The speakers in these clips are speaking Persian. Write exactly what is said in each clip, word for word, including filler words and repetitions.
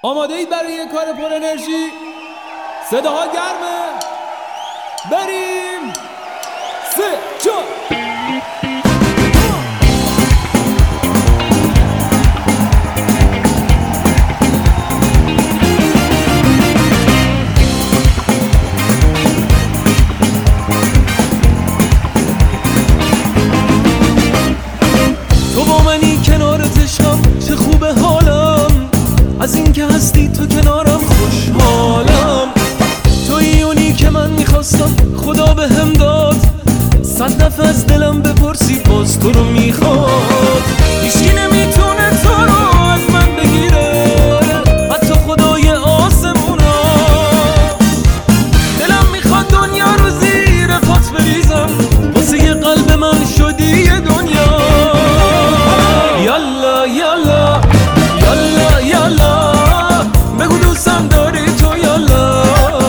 آماده اید برای یه کار پر انرژی؟ صداها گرمه، بریم. سه چهار تو با منی کنارت عشقم، چه خوبه حالم از این که هستی تو کنارم، خوشحالم. تویی اونی که من میخواستم، خدا به هم داد. صد دفعه از دلم بپرسی باز تو رو میخواد. هیچکی نمیتونه تو رو از من بگیره، حتی خدای آسمونا. دلم میخواد دنیا رو زیر پات بریزم، واسه یه قلب من شدی یه دنیا. یالا یالا یالا یالا، بگو دوستم داری تو. یالا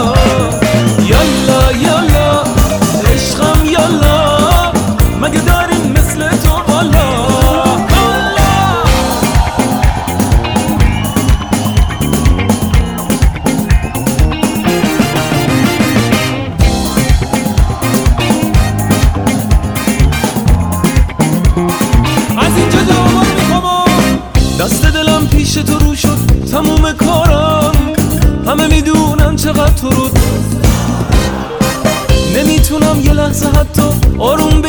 یالا یالا عشقم، یالا مگه داریم مثل تو حالا. از اینجا جوابا رو میخوام. دست دلم پیش تو رو شد تموم کارم، همه میدونن چقدر تو رو نمیتونم یه لحظه حتی آروم